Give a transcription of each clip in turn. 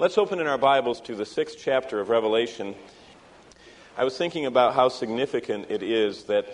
Let's open in our Bibles to the 6th chapter of Revelation. I was thinking about how significant it is that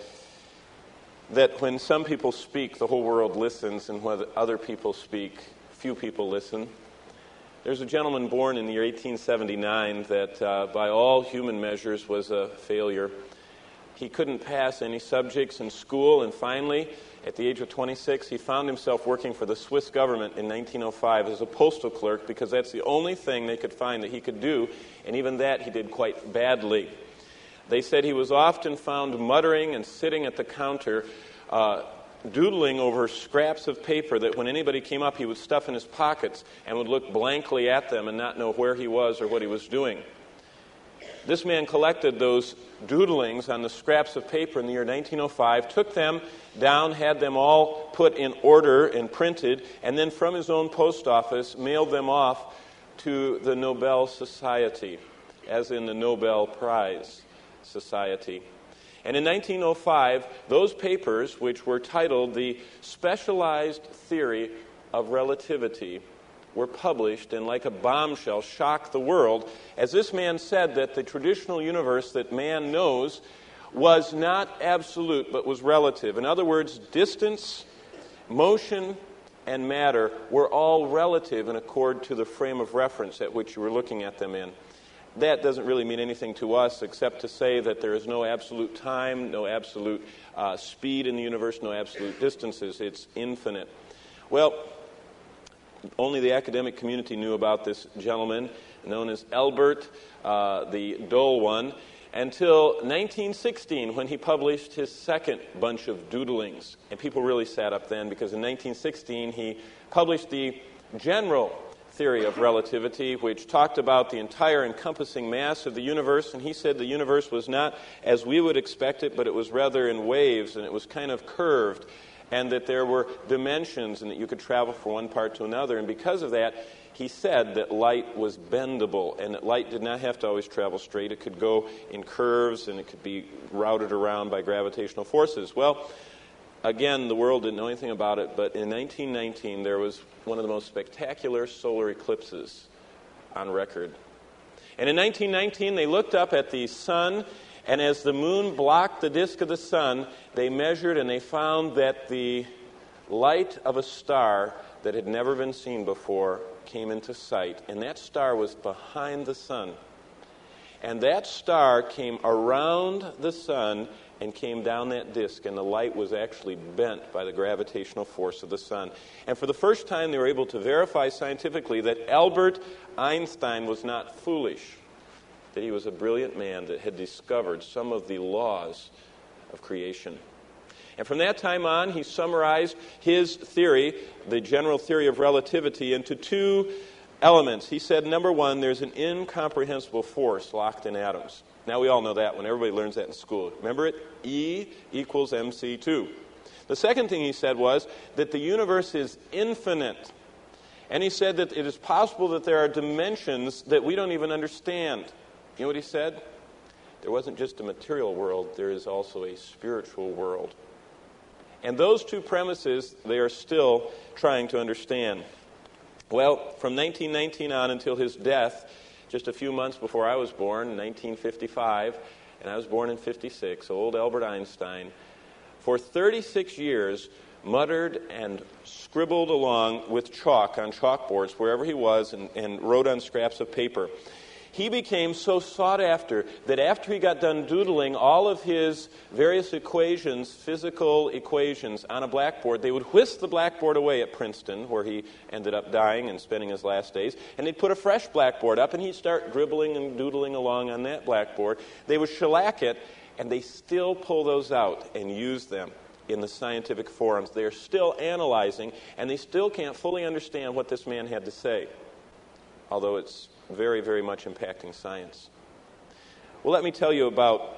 when some people speak, the whole world listens, and when other people speak, few people listen. There's a gentleman born in the year 1879 that, by all human measures, was a failure. He couldn't pass any subjects in school, and finally, at the age of 26, he found himself working for the Swiss government in 1905 as a postal clerk because that's the only thing they could find that he could do, and even that he did quite badly. They said he was often found muttering and sitting at the counter, doodling over scraps of paper that when anybody came up, he would stuff in his pockets and would look blankly at them and not know where he was or what he was doing. This man collected those doodlings on the scraps of paper in the year 1905, took them down, had them all put in order and printed, and then from his own post office mailed them off to the Nobel Society, as in the Nobel Prize Society. And in 1905, those papers, which were titled The Specialized Theory of Relativity, were published and like a bombshell shocked the world, as this man said that the traditional universe that man knows was not absolute but was relative. In other words, distance, motion, and matter were all relative in accord to the frame of reference at which you were looking at them in. That doesn't really mean anything to us except to say that there is no absolute time, no absolute speed in the universe, no absolute distances. It's infinite. Well, only the academic community knew about this gentleman known as Elbert, the dull one, until 1916 when he published his second bunch of doodlings. And people really sat up then because in 1916 he published the general theory of relativity, which talked about the entire encompassing mass of the universe. And he said the universe was not as we would expect it, but it was rather in waves and it was kind of curved, and that there were dimensions and that you could travel from one part to another. And because of that, he said that light was bendable and that light did not have to always travel straight. It could go in curves and it could be routed around by gravitational forces. Well, again, the world didn't know anything about it, but in 1919 there was one of the most spectacular solar eclipses on record. And in 1919 they looked up at the sun, and as the moon blocked the disk of the sun, they measured and they found that the light of a star that had never been seen before came into sight. And that star was behind the sun. And that star came around the sun and came down that disk, and the light was actually bent by the gravitational force of the sun. And for the first time, they were able to verify scientifically that Albert Einstein was not foolish, that he was a brilliant man that had discovered some of the laws of creation. And from that time on, he summarized his theory, the general theory of relativity, into two elements. He said, number one, there's an incomprehensible force locked in atoms. Now we all know that one. Everybody learns that in school. Remember it? E equals mc2. The second thing he said was that the universe is infinite. And he said that it is possible that there are dimensions that we don't even understand. You know what he said? There wasn't just a material world, there is also a spiritual world. And those two premises, they are still trying to understand. Well, from 1919 on until his death, just a few months before I was born, in 1955, and I was born in 56, old Albert Einstein, for 36 years muttered and scribbled along with chalk on chalkboards wherever he was and wrote on scraps of paper. He became so sought after that after he got done doodling all of his various equations, physical equations, on a blackboard, they would whisk the blackboard away at Princeton, where he ended up dying and spending his last days, and they'd put a fresh blackboard up, and he'd start dribbling and doodling along on that blackboard. They would shellac it, and they still pull those out and use them in the scientific forums. They're still analyzing, and they still can't fully understand what this man had to say, although it's very, very much impacting science. Well, let me tell you about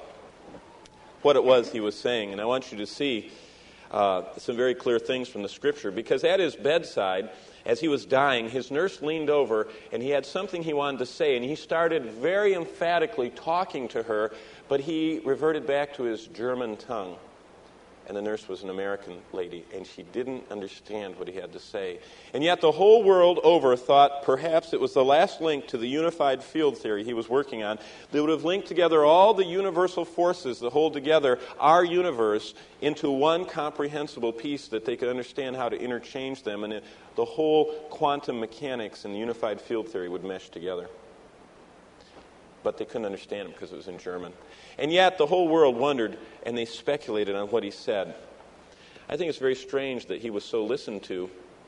what it was he was saying, and I want you to see some very clear things from the Scripture, because at his bedside, as he was dying, his nurse leaned over, and he had something he wanted to say, and he started very emphatically talking to her, but he reverted back to his German tongue. And the nurse was an American lady, and she didn't understand what he had to say. And yet the whole world over thought perhaps it was the last link to the unified field theory he was working on that would have linked together all the universal forces that hold together our universe into one comprehensible piece that they could understand how to interchange them, and the whole quantum mechanics and the unified field theory would mesh together. But they couldn't understand him because it was in German. And yet the whole world wondered, and they speculated on what he said. I think it's very strange that he was so listened to,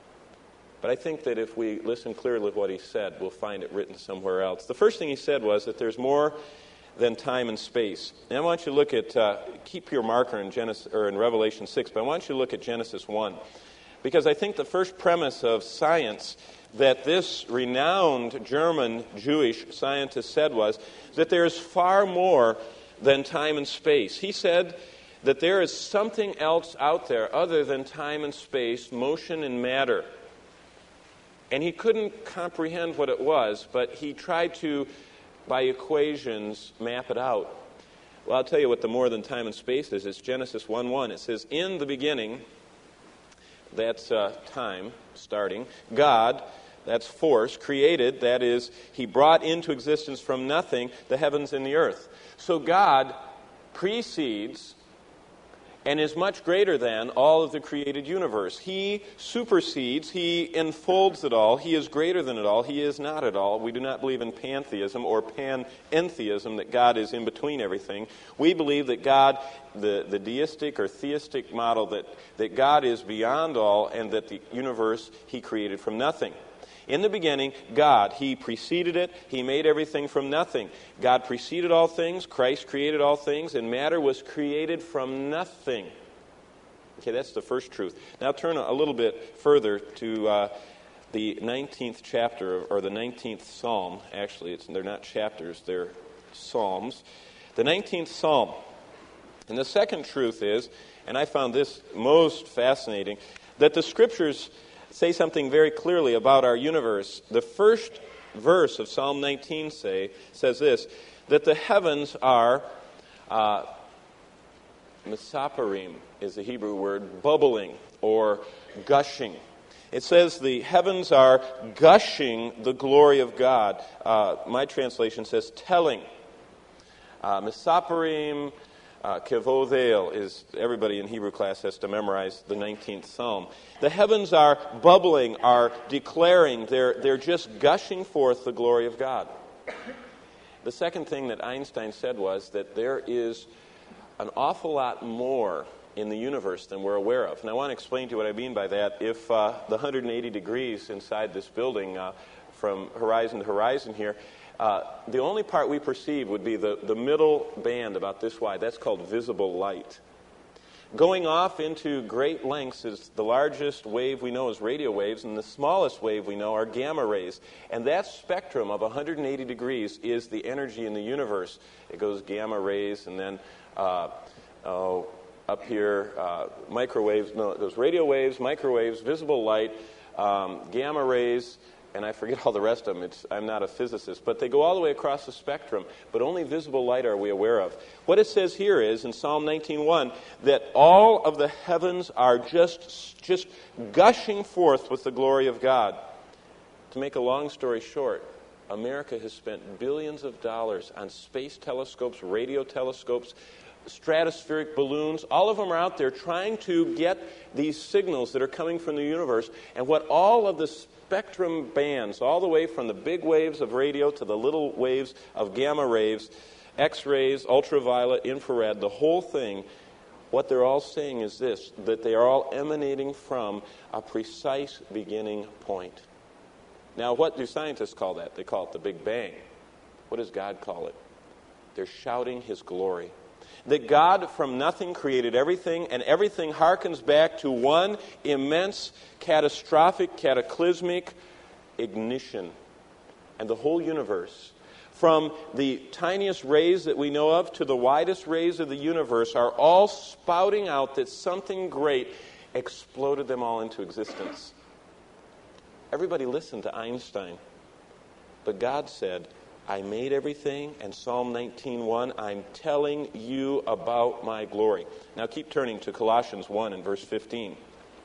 but I think that if we listen clearly to what he said, we'll find it written somewhere else. The first thing he said was that there's more than time and space. And I want you to look at, keep your marker in Genesis or in Revelation 6, but I want you to look at Genesis 1. Because I think the first premise of science that this renowned German Jewish scientist said was that there is far more than time and space. He said that there is something else out there other than time and space, motion and matter. And he couldn't comprehend what it was, but he tried to, by equations, map it out. Well, I'll tell you what the more than time and space is. It's Genesis 1:1. It says, in the beginning, that's time, starting, God, that's force, created, that is, he brought into existence from nothing the heavens and the earth. So God precedes and is much greater than all of the created universe. He supersedes, he enfolds it all, he is greater than it all, he is not at all. We do not believe in pantheism or panentheism, that God is in between everything. We believe that God, the deistic or theistic model, that God is beyond all and that the universe he created from nothing. In the beginning, God, he preceded it. He made everything from nothing. God preceded all things. Christ created all things. And matter was created from nothing. Okay, that's the first truth. Now turn a little bit further to the 19th chapter, or the 19th Psalm. Actually, they're not chapters, they're Psalms. The 19th Psalm. And the second truth is, and I found this most fascinating, that the Scriptures say something very clearly about our universe. The first verse of Psalm 19 says this, that the heavens are, mesaparim is the Hebrew word, bubbling or gushing. It says the heavens are gushing the glory of God. My translation says telling. Mesaparim, Kevodel is, everybody in Hebrew class has to memorize the 19th Psalm. The heavens are bubbling, are declaring, they're just gushing forth the glory of God. The second thing that Einstein said was that there is an awful lot more in the universe than we're aware of. And I want to explain to you what I mean by that. If the 180 degrees inside this building, from horizon to horizon here, the only part we perceive would be the middle band about this wide. That's called visible light. Going off into great lengths is the largest wave we know is radio waves, and the smallest wave we know are gamma rays. And that spectrum of 180 degrees is the energy in the universe. It goes gamma rays, and then up here, microwaves. No, it goes radio waves, microwaves, visible light, gamma rays, and I forget all the rest of them. I'm not a physicist, but they go all the way across the spectrum, but only visible light are we aware of. What it says here is, in Psalm 19:1, that all of the heavens are just gushing forth with the glory of God. To make a long story short, America has spent billions of dollars on space telescopes, radio telescopes, stratospheric balloons. All of them are out there trying to get these signals that are coming from the universe. And what all of the spectrum bands, all the way from the big waves of radio to the little waves of gamma rays, X-rays, ultraviolet, infrared, the whole thing, what they're all saying is this, that they are all emanating from a precise beginning point. Now, what do scientists call that? They call it the Big Bang. What does God call it? They're shouting His glory. That God from nothing created everything, and everything harkens back to one immense, catastrophic, cataclysmic ignition. And the whole universe, from the tiniest rays that we know of to the widest rays of the universe, are all spouting out that something great exploded them all into existence. Everybody listened to Einstein. But God said, I made everything, and Psalm 19:1, I'm telling you about my glory. Now keep turning to Colossians 1 and verse 15.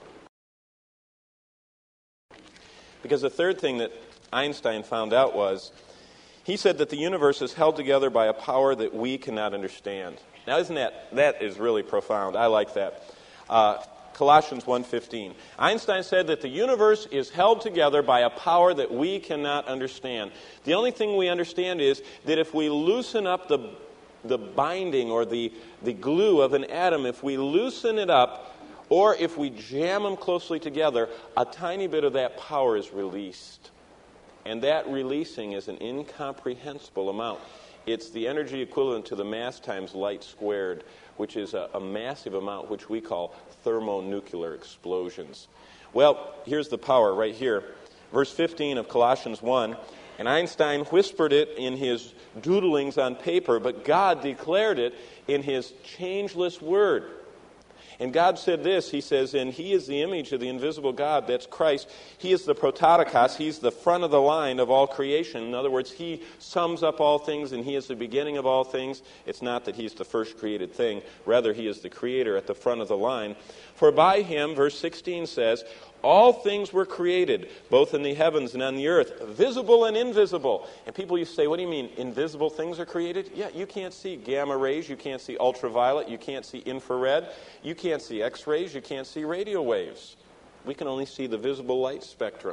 Because the third thing that Einstein found out was, he said that the universe is held together by a power that we cannot understand. Now isn't that is really profound. I like that. Colossians 1:15. Einstein said that the universe is held together by a power that we cannot understand. The only thing we understand is that if we loosen up the binding or the glue of an atom, if we loosen it up, or if we jam them closely together, a tiny bit of that power is released. And that releasing is an incomprehensible amount. It's the energy equivalent to the mass times light squared, which is a massive amount, which we call thermonuclear explosions. Well, here's the power right here. Verse 15 of Colossians 1, and Einstein whispered it in his doodlings on paper, but God declared it in his changeless word. And God said this, he says, and he is the image of the invisible God, that's Christ. He is the prototokos, he's the front of the line of all creation. In other words, he sums up all things and he is the beginning of all things. It's not that he's the first created thing. Rather, he is the creator at the front of the line. For by him, verse 16 says, all things were created, both in the heavens and on the earth, visible and invisible. And people used to say, what do you mean, invisible things are created? Yeah, you can't see gamma rays, you can't see ultraviolet, you can't see infrared, you can't see X-rays, you can't see radio waves. We can only see the visible light spectrum.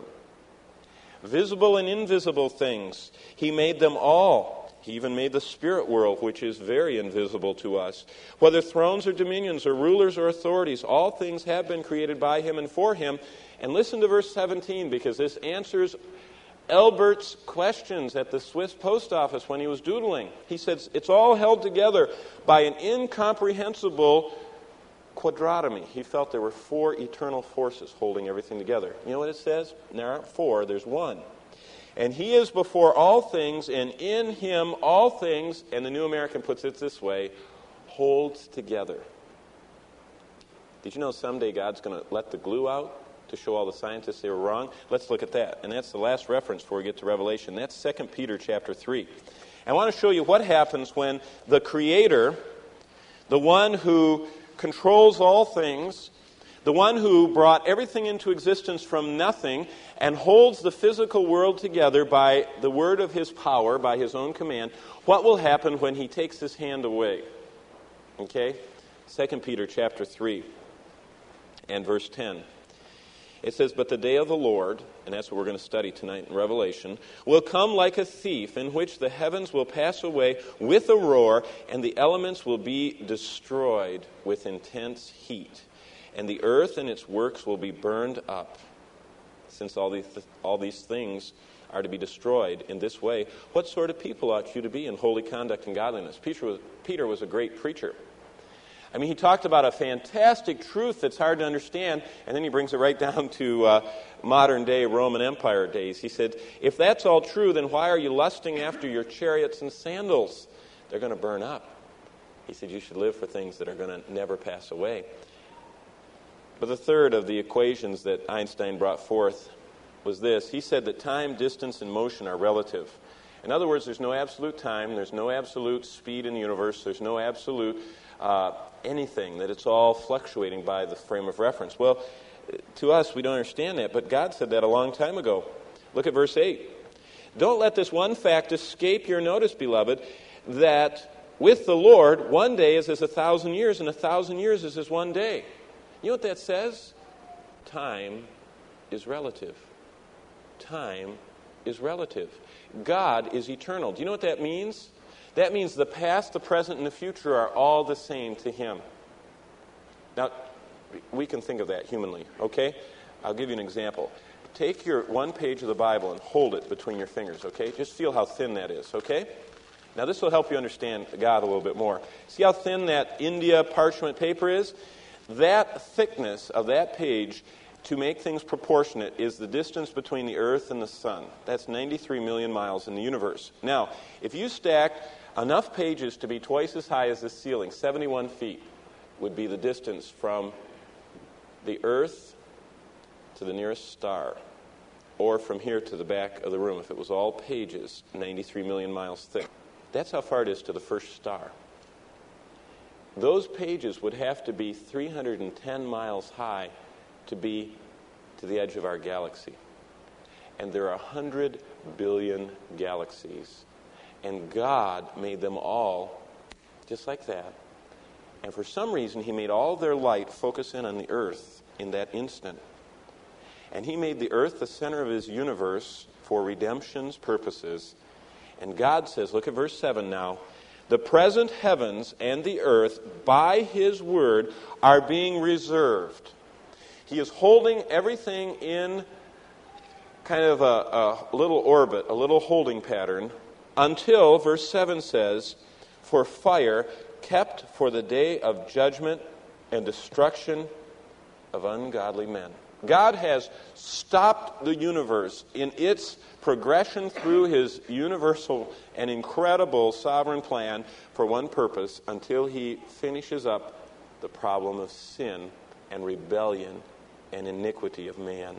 Visible and invisible things, he made them all. He even made the spirit world, which is very invisible to us. Whether thrones or dominions or rulers or authorities, all things have been created by him and for him. And listen to verse 17, because this answers Elbert's questions at the Swiss post office when he was doodling. He says, it's all held together by an incomprehensible quadratomy. He felt there were four eternal forces holding everything together. You know what it says? There aren't four, there's one. And he is before all things, and in him all things, and the New American puts it this way, holds together. Did you know someday God's going to let the glue out to show all the scientists they were wrong? Let's look at that. And that's the last reference before we get to Revelation. That's 2 Peter chapter 3. I want to show you what happens when the Creator, the one who controls all things, the one who brought everything into existence from nothing and holds the physical world together by the word of his power, by his own command, what will happen when he takes his hand away? Okay? 2 Peter chapter 3 and verse 10. It says, but the day of the Lord, and that's what we're going to study tonight in Revelation, will come like a thief, in which the heavens will pass away with a roar, and the elements will be destroyed with intense heat. And the earth and its works will be burned up. Since all these things are to be destroyed in this way, what sort of people ought you to be in holy conduct and godliness? Peter was a great preacher. I mean, he talked about a fantastic truth that's hard to understand, and then he brings it right down to modern-day Roman Empire days. He said, if that's all true, then why are you lusting after your chariots and sandals? They're going to burn up. He said, you should live for things that are going to never pass away. But the third of the equations that Einstein brought forth was this. He said that time, distance, and motion are relative. In other words, there's no absolute time, there's no absolute speed in the universe, there's no absolute anything, that it's all fluctuating by the frame of reference. Well, to us, we don't understand that, but God said that a long time ago. Look at verse 8. Don't let this one fact escape your notice, beloved, that with the Lord, one day is as 1,000 years, and 1,000 years is as one day. You know what that says? Time is relative. Time is relative. God is eternal. Do you know what that means? That means the past, the present, and the future are all the same to him. Now, we can think of that humanly, okay? I'll give you an example. Take your one page of the Bible and hold it between your fingers, okay? Just feel how thin that is, okay? Now, this will help you understand God a little bit more. See how thin that India parchment paper is? That thickness of that page, to make things proportionate, is the distance between the earth and the sun. That's 93 million miles in the universe. Now, if you stack enough pages to be twice as high as the ceiling, 71 feet would be the distance from the earth to the nearest star. or from here to the back of the room, if it was all pages, 93 million miles thick. That's how far it is to the first star. Those pages would have to be 310 miles high to be to the edge of our galaxy. And there are 100 billion galaxies. And God made them all just like that. And for some reason, He made all their light focus in on the earth in that instant. And He made the earth the center of His universe for redemption's purposes. And God says, look at verse 7 now, the present heavens and the earth, by His word, are being reserved. He is holding everything in kind of a little orbit, a little holding pattern, until, verse 7 says, for fire kept for the day of judgment and destruction of ungodly men. God has stopped the universe in its progression through His universal and incredible sovereign plan for one purpose, until He finishes up the problem of sin and rebellion and iniquity of man.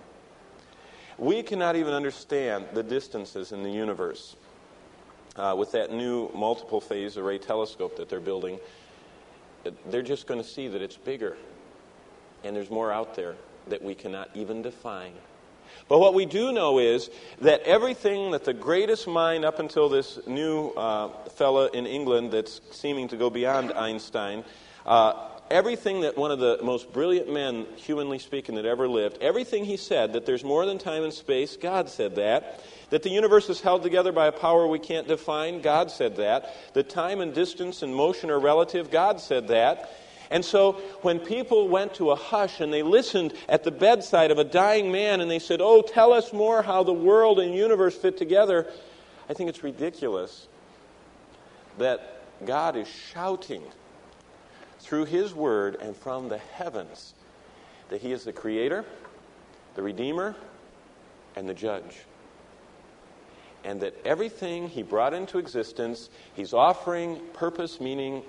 We cannot even understand the distances in the universe. With that new multiple phase array telescope that they're building, they're just going to see that it's bigger. And there's more out there that we cannot even define. But what we do know is that everything that the greatest mind up until this new fella in England that's seeming to go beyond Einstein, everything that one of the most brilliant men, humanly speaking, that ever lived, everything he said, that there's more than time and space, God said that. That the universe is held together by a power we can't define, God said that. That time and distance and motion are relative, God said that. And so when people went to a hush and they listened at the bedside of a dying man and they said, oh, tell us more how the world and universe fit together, I think it's ridiculous that God is shouting through His word and from the heavens that He is the creator, the redeemer, and the judge. And that everything He brought into existence, He's offering purpose, meaning,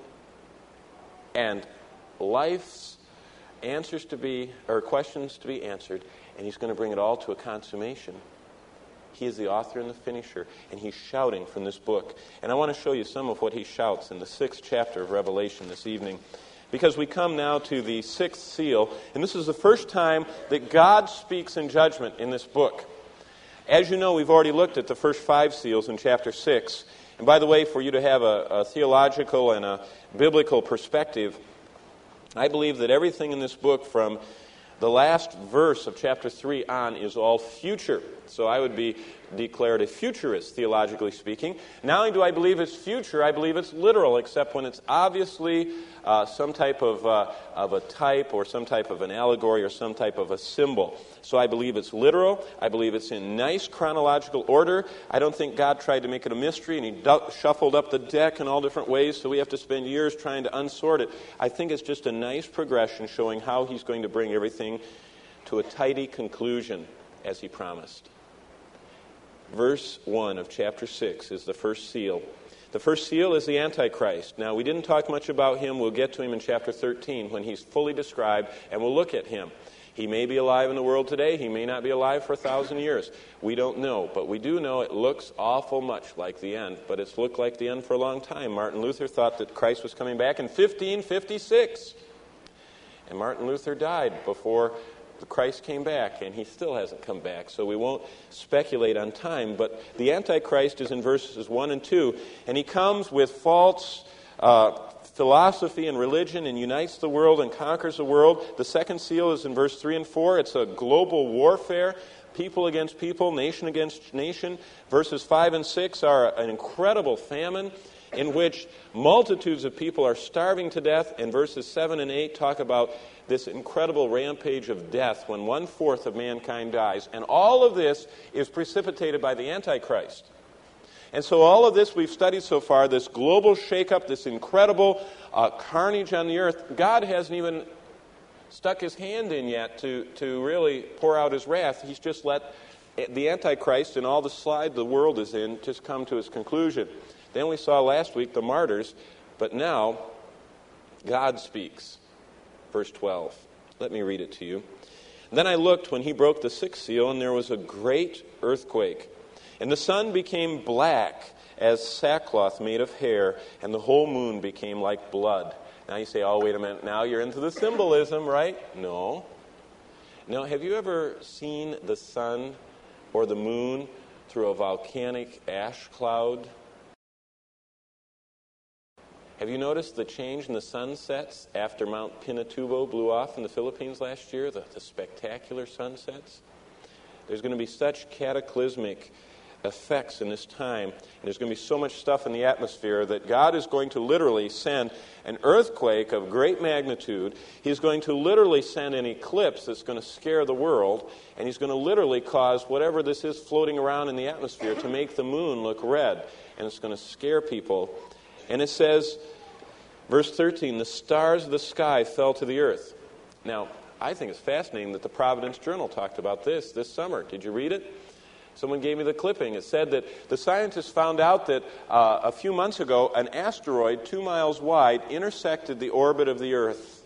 and life's answers to be, or questions to be answered, and He's going to bring it all to a consummation. He is the author and the finisher, and He's shouting from this book. And I want to show you some of what He shouts in the 6th chapter of Revelation this evening, because we come now to the 6th seal, and this is the first time that God speaks in judgment in this book. As you know, we've already looked at the first 5 seals in chapter 6. And by the way, for you to have a theological and a biblical perspective, I believe that everything in this book from the last verse of chapter 3 on is all future. So I would be declared a futurist, theologically speaking. Not only do I believe it's future, I believe it's literal, except when it's obviously some type of a type or some type of an allegory or some type of a symbol. So I believe it's literal. I believe it's in nice chronological order. I don't think God tried to make it a mystery and He shuffled up the deck in all different ways, so we have to spend years trying to unsort it. I think it's just a nice progression showing how He's going to bring everything to a tidy conclusion as He promised. Verse 1 of chapter 6 is the first seal. The first seal is the Antichrist. Now, we didn't talk much about him. We'll get to him in chapter 13 when he's fully described, and we'll look at him. He may be alive in the world today. He may not be alive for 1,000 years. We don't know, but we do know it looks awful much like the end, but it's looked like the end for a long time. Martin Luther thought that Christ was coming back in 1556, and Martin Luther died before Christ came back, and He still hasn't come back, so we won't speculate on time. But the Antichrist is in verses 1 and 2, and he comes with false philosophy and religion and unites the world and conquers the world. The second seal is in verse 3 and 4. It's a global warfare, people against people, nation against nation. Verses 5 and 6 are an incredible famine in which multitudes of people are starving to death, and verses 7 and 8 talk about this incredible rampage of death when 1/4 of mankind dies. And all of this is precipitated by the Antichrist. And so all of this we've studied so far, this global shakeup, this incredible carnage on the earth, God hasn't even stuck His hand in yet to really pour out His wrath. He's just let the Antichrist and all the slide the world is in just come to its conclusion. Then we saw last week the martyrs, but now God speaks. Verse 12. Let me read it to you. Then I looked when he broke the sixth seal, and there was a great earthquake. And the sun became black as sackcloth made of hair, and the whole moon became like blood. Now you say, oh, wait a minute, now you're into the symbolism, right? No. Now, have you ever seen the sun or the moon through a volcanic ash cloud? Have you noticed the change in the sunsets after Mount Pinatubo blew off in the Philippines last year, the spectacular sunsets? There's going to be such cataclysmic effects in this time, and there's going to be so much stuff in the atmosphere that God is going to literally send an earthquake of great magnitude. He's going to literally send an eclipse that's going to scare the world, and he's going to literally cause whatever this is floating around in the atmosphere to make the moon look red, and it's going to scare people. And it says, verse 13, the stars of the sky fell to the earth. Now, I think it's fascinating that the Providence Journal talked about this summer. Did you read it? Someone gave me the clipping. It said that the scientists found out that a few months ago, an asteroid 2 miles wide intersected the orbit of the Earth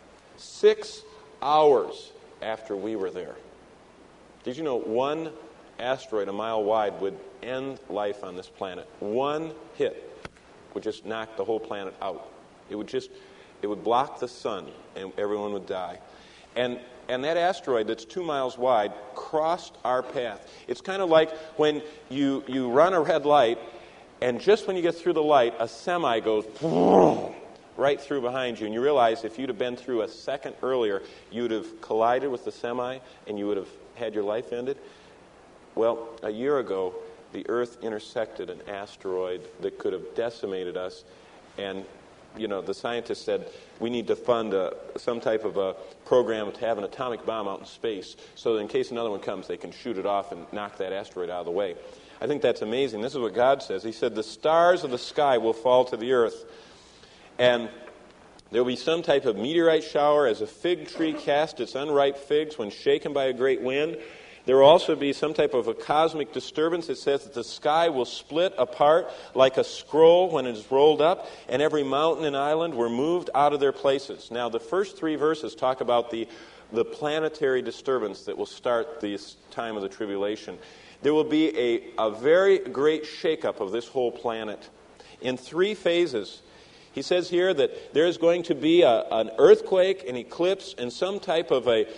6 hours after we were there. Did you know one asteroid a mile wide would end life on this planet? One hit would just knock the whole planet out. It would block the sun, and everyone would die. And that asteroid that's 2 miles wide crossed our path. It's kind of like when you run a red light, and just when you get through the light, a semi goes right through behind you. And you realize if you'd have been through a second earlier, you would have collided with the semi, and you would have had your life ended. Well, a year ago, the Earth intersected an asteroid that could have decimated us, and the scientists said we need to fund some type of a program to have an atomic bomb out in space so that in case another one comes, they can shoot it off and knock that asteroid out of the way. I think that's amazing. This is what God says. He said, the stars of the sky will fall to the earth, and there will be some type of meteorite shower as a fig tree casts its unripe figs when shaken by a great wind. There will also be some type of a cosmic disturbance. It says that the sky will split apart like a scroll when it is rolled up, and every mountain and island were moved out of their places. Now, the first 3 verses talk about the planetary disturbance that will start this time of the tribulation. There will be a very great shakeup of this whole planet in 3 phases. He says here that there is going to be an earthquake, an eclipse, and some type of a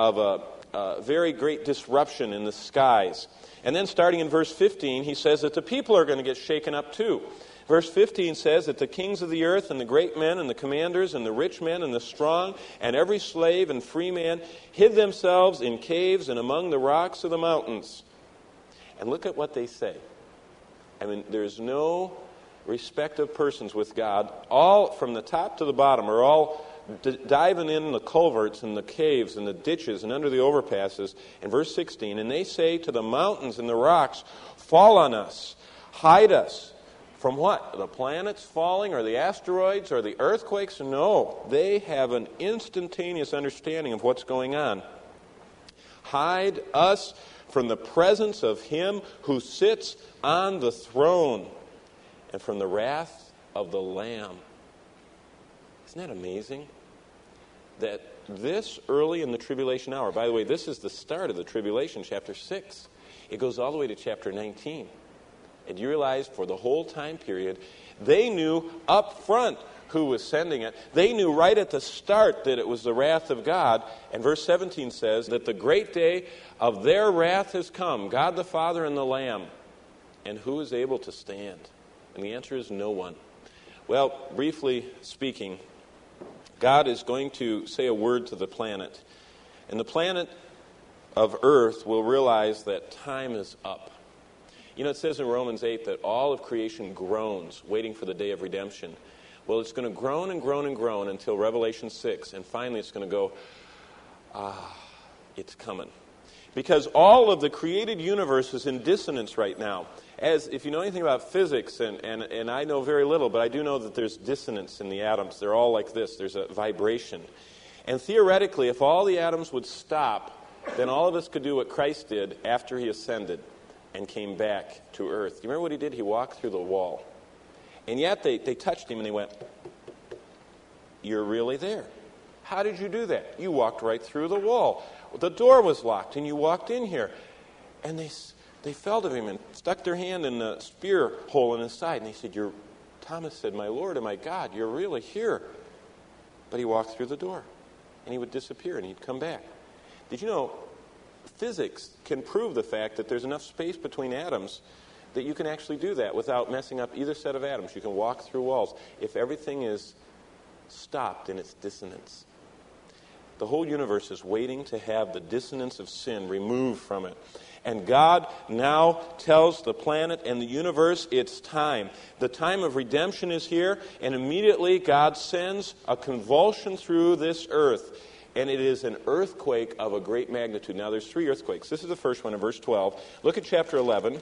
very great disruption in the skies. And then starting in verse 15, he says that the people are going to get shaken up too. Verse 15 says that the kings of the earth and the great men and the commanders and the rich men and the strong and every slave and free man hid themselves in caves and among the rocks of the mountains. And look at what they say. I mean, there's no respect of persons with God. All from the top to the bottom are all diving in the culverts and the caves and the ditches and under the overpasses. In verse 16, and they say to the mountains and the rocks, fall on us, hide us. From what? The planets falling or the asteroids or the earthquakes? No, they have an instantaneous understanding of what's going on. Hide us from the presence of him who sits on the throne and from the wrath of the Lamb. Isn't that amazing? That this early in the tribulation hour, by the way, this is the start of the tribulation, chapter 6. It goes all the way to chapter 19. And you realize for the whole time period, they knew up front who was sending it. They knew right at the start that it was the wrath of God. And verse 17 says that the great day of their wrath has come, God the Father and the Lamb. And who is able to stand? And the answer is no one. Well, briefly speaking, God is going to say a word to the planet. And the planet of Earth will realize that time is up. It says in Romans 8 that all of creation groans, waiting for the day of redemption. Well, it's going to groan and groan and groan until Revelation 6. And finally it's going to go, it's coming. Because all of the created universe is in dissonance right now. As if you know anything about physics, and I know very little, but I do know that there's dissonance in the atoms. They're all like this. There's a vibration. And theoretically, if all the atoms would stop, then all of us could do what Christ did after he ascended and came back to earth. You remember what he did? He walked through the wall. And yet they touched him and they went, you're really there. How did you do that? You walked right through the wall. The door was locked, and you walked in here. And they fell to him and stuck their hand in the spear hole in his side. And they said, Thomas said, my Lord and my God, you're really here. But he walked through the door, and he would disappear, and he'd come back. Did you know physics can prove the fact that there's enough space between atoms that you can actually do that without messing up either set of atoms. You can walk through walls if everything is stopped in its dissonance. The whole universe is waiting to have the dissonance of sin removed from it. And God now tells the planet and the universe it's time. The time of redemption is here, and immediately God sends a convulsion through this earth. And it is an earthquake of a great magnitude. Now, there's 3 earthquakes. This is the first one in verse 12. Look at chapter 11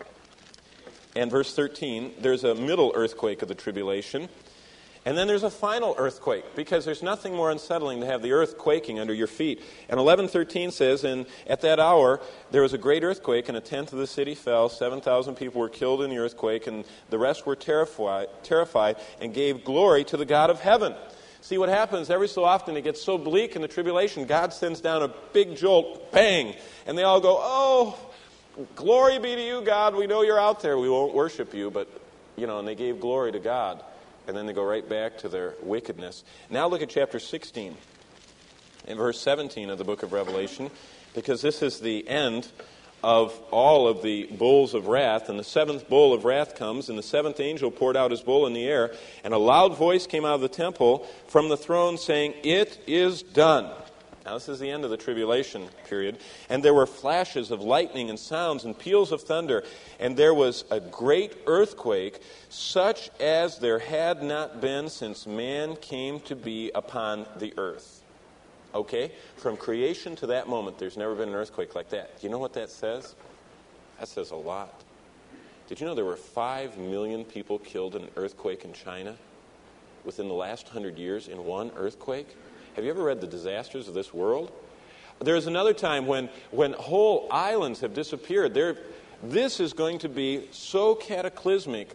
and verse 13. There's a middle earthquake of the tribulation. And then there's a final earthquake, because there's nothing more unsettling to have the earth quaking under your feet. And 11:13 says, and at that hour there was a great earthquake, and 1/10 of the city fell. 7,000 people were killed in the earthquake, and the rest were terrified and gave glory to the God of heaven. See, what happens every so often, it gets so bleak in the tribulation, God sends down a big jolt, bang, and they all go, oh, glory be to you, God. We know you're out there. We won't worship you, but, and they gave glory to God. And then they go right back to their wickedness. Now look at chapter 16 and verse 17 of the book of Revelation, because this is the end of all of the bowls of wrath. And the 7th bowl of wrath comes, and the 7th angel poured out his bowl in the air, and a loud voice came out of the temple from the throne saying, it is done. Now, this is the end of the tribulation period. And there were flashes of lightning and sounds and peals of thunder. And there was a great earthquake, such as there had not been since man came to be upon the earth. Okay? From creation to that moment, there's never been an earthquake like that. Do you know what that says? That says a lot. Did you know there were 5 million people killed in an earthquake in China within the last 100 years in one earthquake? Have you ever read the disasters of this world? There is another time when whole islands have disappeared. This is going to be so cataclysmic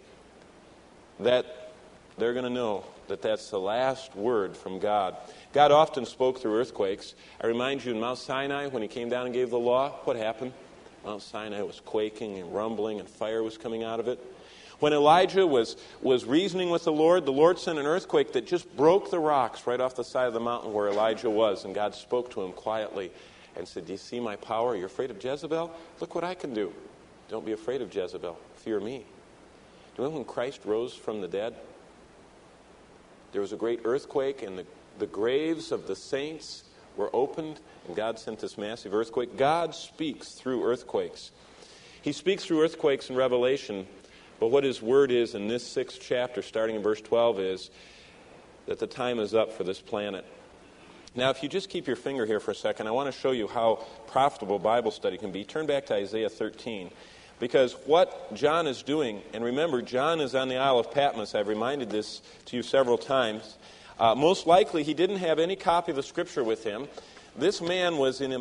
that they're going to know that that's the last word from God. God often spoke through earthquakes. I remind you in Mount Sinai, when he came down and gave the law, what happened? Mount Sinai was quaking and rumbling, and fire was coming out of it. When Elijah was reasoning with the Lord sent an earthquake that just broke the rocks right off the side of the mountain where Elijah was. And God spoke to him quietly and said, do you see my power? You're afraid of Jezebel? Look what I can do. Don't be afraid of Jezebel. Fear me. Do you know when Christ rose from the dead? There was a great earthquake, and the graves of the saints were opened, and God sent this massive earthquake. God speaks through earthquakes. He speaks through earthquakes in Revelation. But what his word is in this 6th chapter, starting in verse 12, is that the time is up for this planet. Now, if you just keep your finger here for a second, I want to show you how profitable Bible study can be. Turn back to Isaiah 13. Because what John is doing, and remember, John is on the Isle of Patmos. I've reminded this to you several times. Most likely, he didn't have any copy of the Scripture with him. This man was in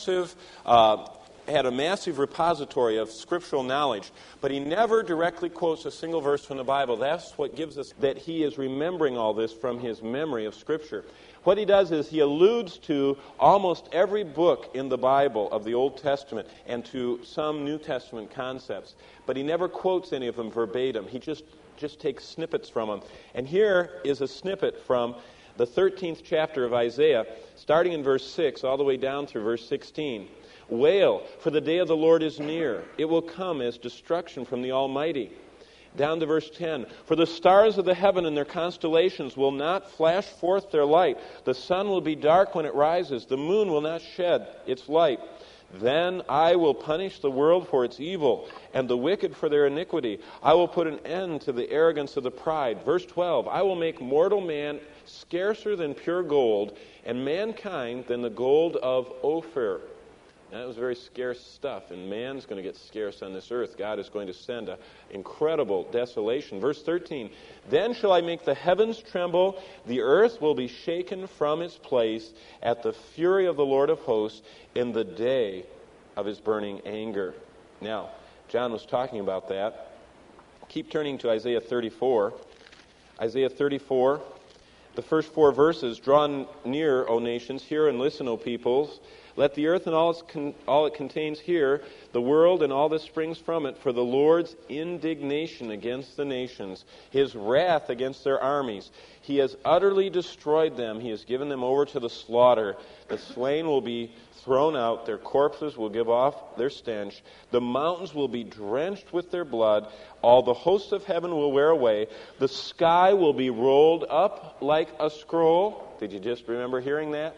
had a massive repository of scriptural knowledge, but he never directly quotes a single verse from the Bible. That's what gives us that he is remembering all this from his memory of Scripture. What he does is he alludes to almost every book in the Bible of the Old Testament and to some New Testament concepts, but he never quotes any of them verbatim. He just takes snippets from them. And here is a snippet from the 13th chapter of Isaiah, starting in verse 6 all the way down through verse 16. Wail, for the day of the Lord is near. It will come as destruction from the Almighty. Down to verse 10. For the stars of the heaven and their constellations will not flash forth their light. The sun will be dark when it rises. The moon will not shed its light. Then I will punish the world for its evil and the wicked for their iniquity. I will put an end to the arrogance of the pride. Verse 12. I will make mortal man scarcer than pure gold, and mankind than the gold of Ophir. Now, that was very scarce stuff, and man's going to get scarce on this earth. God is going to send an incredible desolation. Verse 13, then shall I make the heavens tremble, the earth will be shaken from its place at the fury of the Lord of hosts in the day of his burning anger. Now, John was talking about that. Keep turning to Isaiah 34. Isaiah 34, the first 4 verses, draw near, O nations, hear and listen, O peoples. Let the earth and all it contains hear, the world and all that springs from it, for the Lord's indignation against the nations, his wrath against their armies. He has utterly destroyed them. He has given them over to the slaughter. The slain will be thrown out. Their corpses will give off their stench. The mountains will be drenched with their blood. All the hosts of heaven will wear away. The sky will be rolled up like a scroll. Did you just remember hearing that?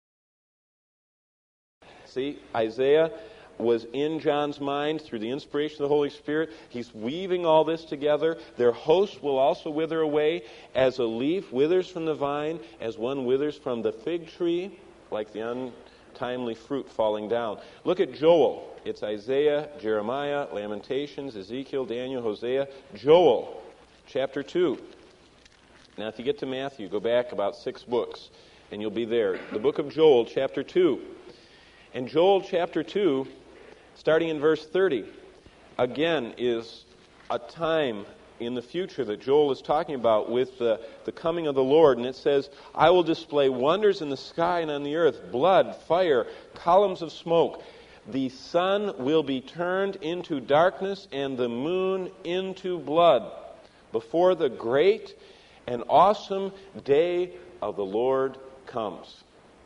See, Isaiah was in John's mind through the inspiration of the Holy Spirit. He's weaving all this together. Their hosts will also wither away as a leaf withers from the vine, as one withers from the fig tree, like the untimely fruit falling down. Look at Joel. It's Isaiah, Jeremiah, Lamentations, Ezekiel, Daniel, Hosea. Joel, chapter 2. Now, if you get to Matthew, go back about 6 books, and you'll be there. The book of Joel, chapter 2. And Joel chapter 2, starting in verse 30, again is a time in the future that Joel is talking about with the coming of the Lord. And it says, I will display wonders in the sky and on the earth, blood, fire, columns of smoke. The sun will be turned into darkness and the moon into blood before the great and awesome day of the Lord comes.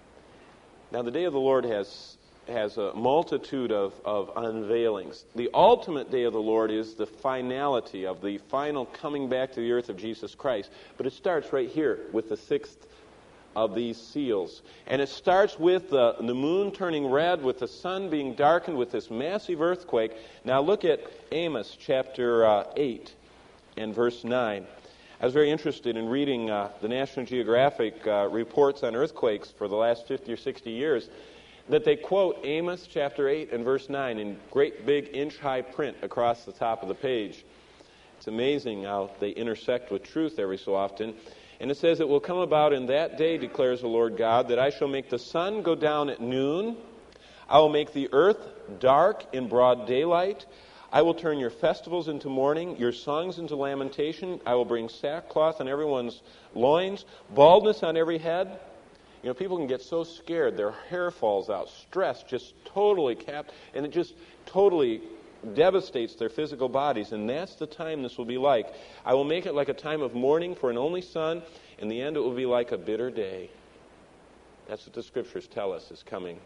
Now, the day of the Lord has a multitude of unveilings. The ultimate day of the Lord is the finality of the final coming back to the earth of Jesus Christ. But it starts right here with the 6th of these seals. And it starts with the moon turning red, with the sun being darkened, with this massive earthquake. Now look at Amos chapter 8 and verse 9. I was very interested in reading the National Geographic reports on earthquakes for the last 50 or 60 years, that they quote Amos chapter 8 and verse 9 in great big inch-high print across the top of the page. It's amazing how they intersect with truth every so often. And it says, it will come about in that day, declares the Lord God, that I shall make the sun go down at noon. I will make the earth dark in broad daylight. I will turn your festivals into mourning, your songs into lamentation. I will bring sackcloth on everyone's loins, baldness on every head. You know, people can get so scared, their hair falls out, stress just totally capped, and it just totally devastates their physical bodies. And that's the time this will be like. I will make it like a time of mourning for an only son. In the end, it will be like a bitter day. That's what the Scriptures tell us is coming.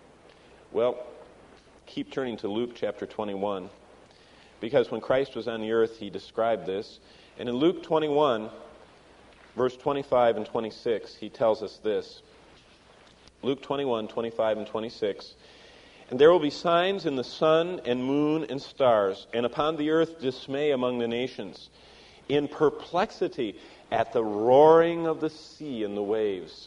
Well, keep turning to Luke chapter 21. Because when Christ was on the earth, he described this. And in Luke 21, verse 25 and 26, he tells us this. Luke 21, 25 and 26. And there will be signs in the sun and moon and stars, and upon the earth dismay among the nations, in perplexity at the roaring of the sea and the waves.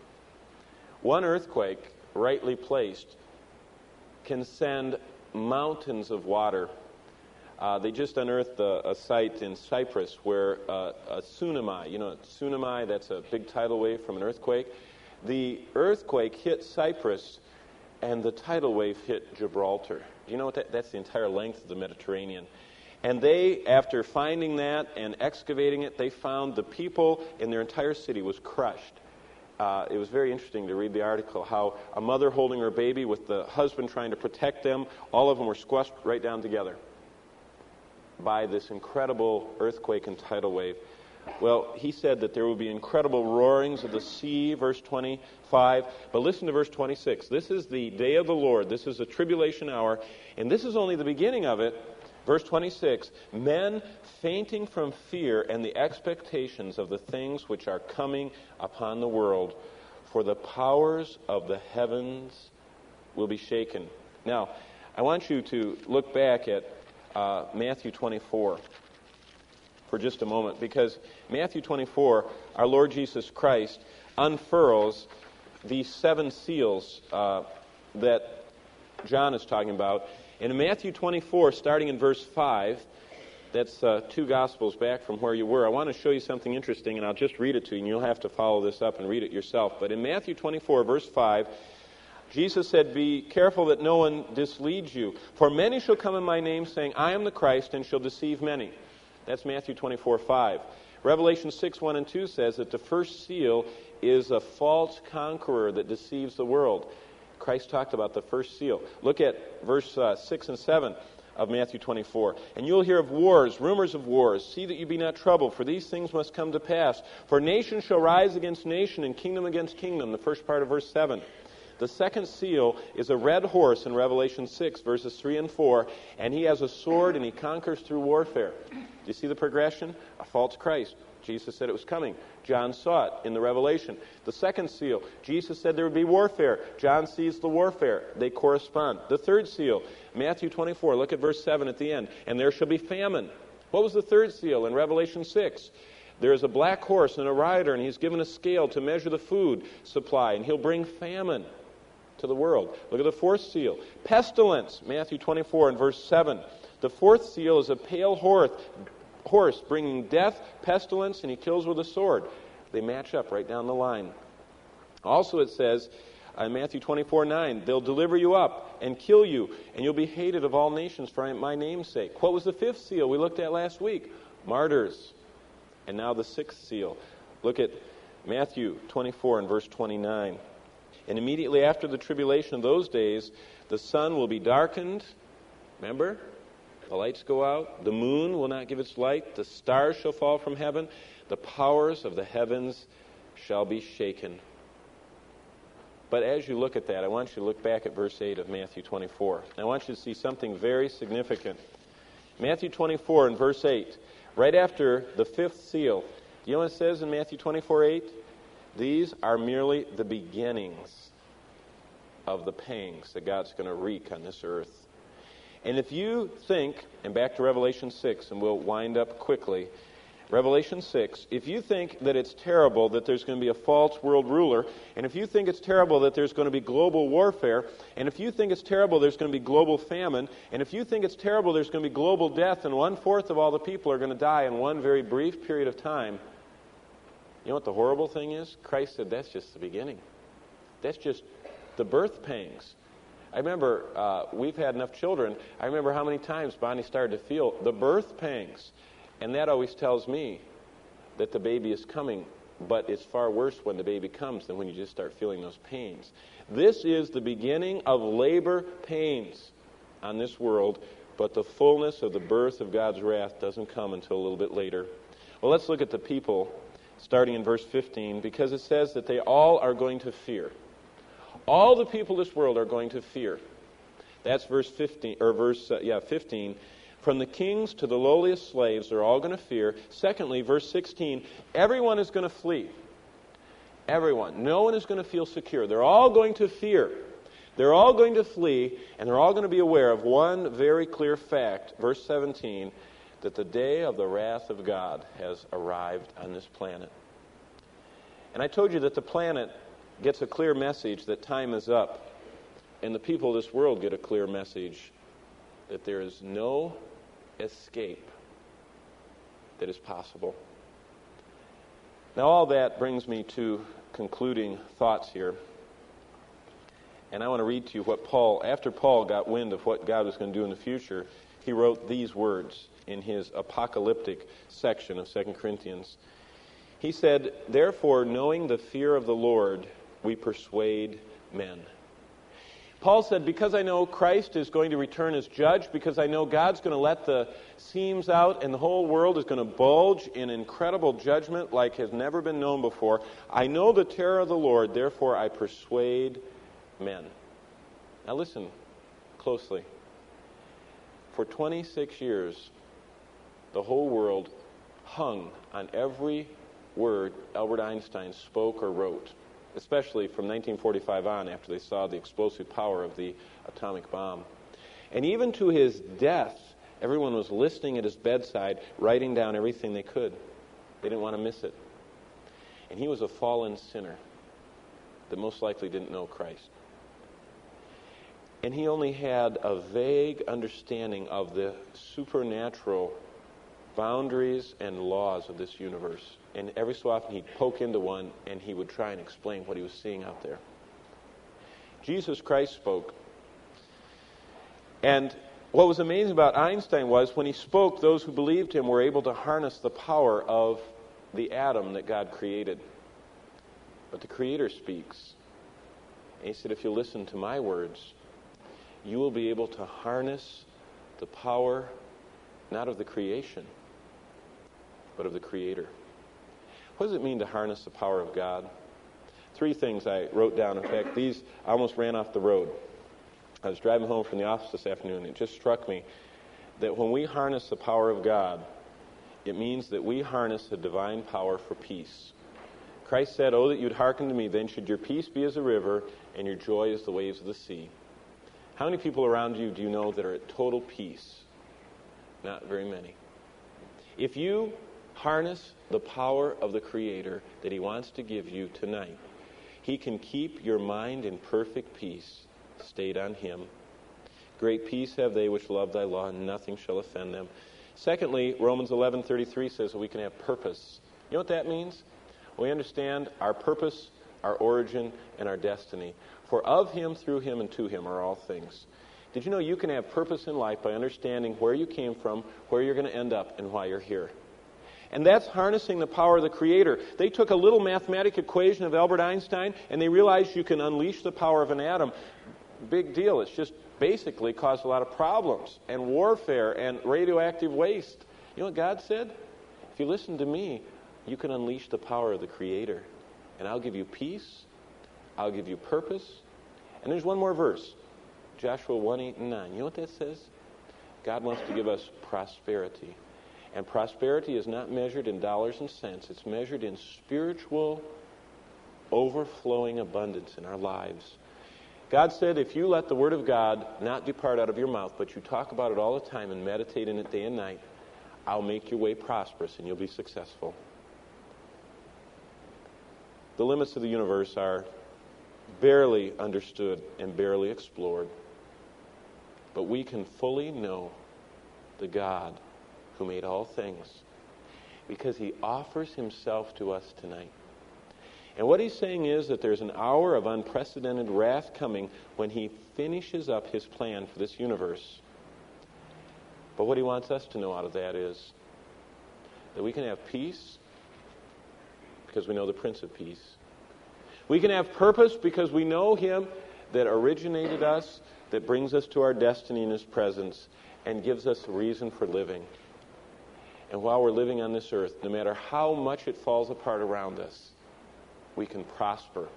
One earthquake, rightly placed, can send mountains of water. They just unearthed a site in Cyprus where a tsunami, tsunami, that's a big tidal wave from an earthquake. The earthquake hit Cyprus and the tidal wave hit Gibraltar. Do you know what that's the entire length of the Mediterranean. And they, after finding that and excavating it, they found the people in their entire city was crushed. It was very interesting to read the article, how a mother holding her baby with the husband trying to protect them, all of them were squashed right down together by this incredible earthquake and tidal wave. Well, he said that there will be incredible roarings of the sea, verse 25. But listen to verse 26. This is the day of the Lord. This is the tribulation hour. And this is only the beginning of it. Verse 26. Men fainting from fear and the expectations of the things which are coming upon the world. For the powers of the heavens will be shaken. Now, I want you to look back at Matthew 24 for just a moment, because Matthew 24, our Lord Jesus Christ unfurls these 7 seals that John is talking about. And in Matthew 24, starting in verse 5, that's 2 Gospels back from where you were, I want to show you something interesting, and I'll just read it to you, and you'll have to follow this up and read it yourself. But in Matthew 24, verse 5, Jesus said, be careful that no one misleads you. For many shall come in my name, saying, I am the Christ, and shall deceive many. That's Matthew 24, 5. Revelation 6, 1 and 2 says that the first seal is a false conqueror that deceives the world. Christ talked about the first seal. Look at verse 6 and 7 of Matthew 24. And you'll hear of wars, rumors of wars. See that you be not troubled, for these things must come to pass. For nation shall rise against nation, and kingdom against kingdom. The first part of verse 7. The second seal is a red horse in Revelation 6, verses 3 and 4. And he has a sword, and he conquers through warfare. Do you see the progression? A false Christ. Jesus said it was coming. John saw it in the Revelation. The second seal, Jesus said there would be warfare. John sees the warfare. They correspond. The third seal, Matthew 24, look at verse 7 at the end. And there shall be famine. What was the third seal in Revelation 6? There is a black horse and a rider, and he's given a scale to measure the food supply, and he'll bring famine to the world. Look at the fourth seal. Pestilence, Matthew 24 and verse 7. The fourth seal is a pale horse bringing death, pestilence, and he kills with a sword. They match up right down the line. Also it says in Matthew 24:9, they'll deliver you up and kill you, and you'll be hated of all nations for my name's sake. What was the fifth seal we looked at last week? Martyrs. And now the sixth seal. Look at Matthew 24 and verse 29. And immediately after the tribulation of those days, the sun will be darkened. Remember? The lights go out. The moon will not give its light. The stars shall fall from heaven. The powers of the heavens shall be shaken. But as you look at that, I want you to look back at verse 8 of Matthew 24. I want you to see something very significant. Matthew 24 and verse 8, right after the fifth seal, you know what it says in Matthew 24:8? These are merely the beginnings of the pangs that God's going to wreak on this earth. And if you think, and back to Revelation 6, and we'll wind up quickly, Revelation 6, if you think that it's terrible that there's going to be a false world ruler, and if you think it's terrible that there's going to be global warfare, and if you think it's terrible there's going to be global famine, and if you think it's terrible there's going to be global death, and 1/4 of all the people are going to die in one very brief period of time, you know what the horrible thing is? Christ said that's just the beginning. That's just the birth pangs. I remember we've had enough children. I remember how many times Bonnie started to feel the birth pangs. And that always tells me that the baby is coming, but it's far worse when the baby comes than when you just start feeling those pains. This is the beginning of labor pains on this world, but the fullness of the birth of God's wrath doesn't come until a little bit later. Well, let's look at the people, starting in verse 15, because it says that they all are going to fear. All the people of this world are going to fear. That's verse 15, or verse 15. From the kings to the lowliest slaves, they're all going to fear. Secondly, verse 16, everyone is going to flee. Everyone. No one is going to feel secure. They're all going to fear. They're all going to flee, and they're all going to be aware of one very clear fact, verse 17, that the day of the wrath of God has arrived on this planet. And I told you that the planet gets a clear message that time is up, and the people of this world get a clear message that there is no escape that is possible. Now all that brings me to concluding thoughts here. And I want to read to you what Paul, after Paul got wind of what God was going to do in the future, he wrote these words in his apocalyptic section of 2 Corinthians. He said, "Therefore, knowing the fear of the Lord, we persuade men." Paul said, because I know Christ is going to return as judge, because I know God's going to let the seams out and the whole world is going to bulge in incredible judgment like has never been known before, I know the terror of the Lord, therefore I persuade men. Now listen closely. For 26 years, the whole world hung on every word Albert Einstein spoke or wrote, especially from 1945 on, after they saw the explosive power of the atomic bomb. And even to his death, everyone was listening at his bedside, writing down everything they could. They didn't want to miss it. And he was a fallen sinner that most likely didn't know Christ. And he only had a vague understanding of the supernatural boundaries and laws of this universe. And every so often he'd poke into one and he would try and explain what he was seeing out there. Jesus Christ spoke. And what was amazing about Einstein was when he spoke, those who believed him were able to harness the power of the atom that God created. But the Creator speaks. And he said, if you listen to my words, you will be able to harness the power, not of the creation, but of the Creator. What does it mean to harness the power of God? 3 things I wrote down. In fact, these I almost ran off the road. I was driving home from the office this afternoon, and it just struck me that when we harness the power of God, it means that we harness the divine power for peace. Christ said, "Oh, that you'd hearken to me, then should your peace be as a river, and your joy as the waves of the sea." How many people around you do you know that are at total peace? Not very many. If you harness the power of the Creator that He wants to give you tonight, He can keep your mind in perfect peace, stayed on Him. Great peace have they which love thy law, and nothing shall offend them. Secondly, Romans 11:33 says that we can have purpose. You know what that means? We understand our purpose, our origin, and our destiny. For of Him, through Him, and to Him are all things. Did you know you can have purpose in life by understanding where you came from, where you're going to end up, and why you're here? And that's harnessing the power of the Creator. They took a little mathematical equation of Albert Einstein, and they realized you can unleash the power of an atom. Big deal. It's just basically caused a lot of problems, and warfare, and radioactive waste. You know what God said? If you listen to me, you can unleash the power of the Creator. And I'll give you peace. I'll give you purpose. And there's one more verse. Joshua 1:8 and 9. You know what that says? God wants to give us prosperity. And prosperity is not measured in dollars and cents. It's measured in spiritual, overflowing abundance in our lives. God said, if you let the Word of God not depart out of your mouth, but you talk about it all the time and meditate in it day and night, I'll make your way prosperous and you'll be successful. The limits of the universe are barely understood and barely explored. But we can fully know the God who made all things because He offers Himself to us tonight. And what He's saying is that there's an hour of unprecedented wrath coming when He finishes up His plan for this universe. But what He wants us to know out of that is that we can have peace because we know the Prince of Peace. We can have purpose because we know Him that originated us, that brings us to our destiny in His presence, and gives us a reason for living. And while we're living on this earth, no matter how much it falls apart around us, we can prosper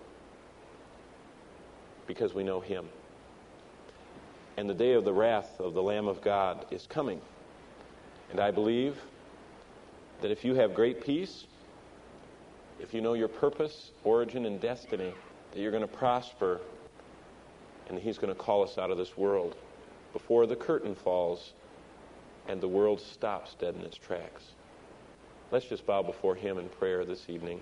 because we know Him. And the day of the wrath of the Lamb of God is coming. And I believe that if you have great peace, if you know your purpose, origin, and destiny, that you're going to prosper, and He's going to call us out of this world before the curtain falls and the world stops dead in its tracks. Let's just bow before Him in prayer this evening.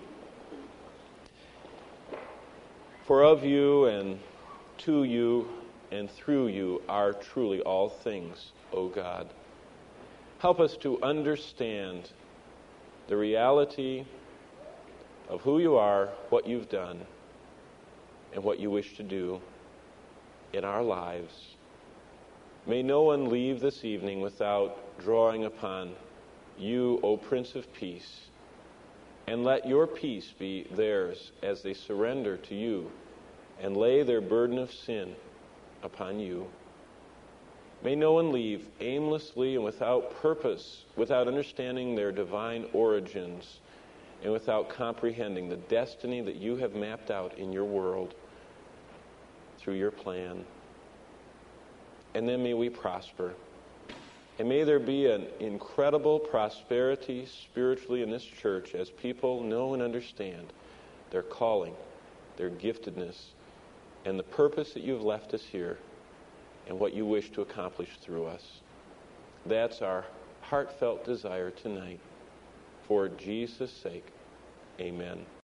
For of you and to you and through you are truly all things, O God. Help us to understand the reality of who you are, what you've done, and what you wish to do in our lives. May no one leave this evening without drawing upon you, O Prince of Peace, and let your peace be theirs as they surrender to you and lay their burden of sin upon you. May no one leave aimlessly and without purpose, without understanding their divine origins, and without comprehending the destiny that you have mapped out in your world through your plan. And then may we prosper. And may there be an incredible prosperity spiritually in this church as people know and understand their calling, their giftedness, and the purpose that you've left us here and what you wish to accomplish through us. That's our heartfelt desire tonight. For Jesus' sake, amen.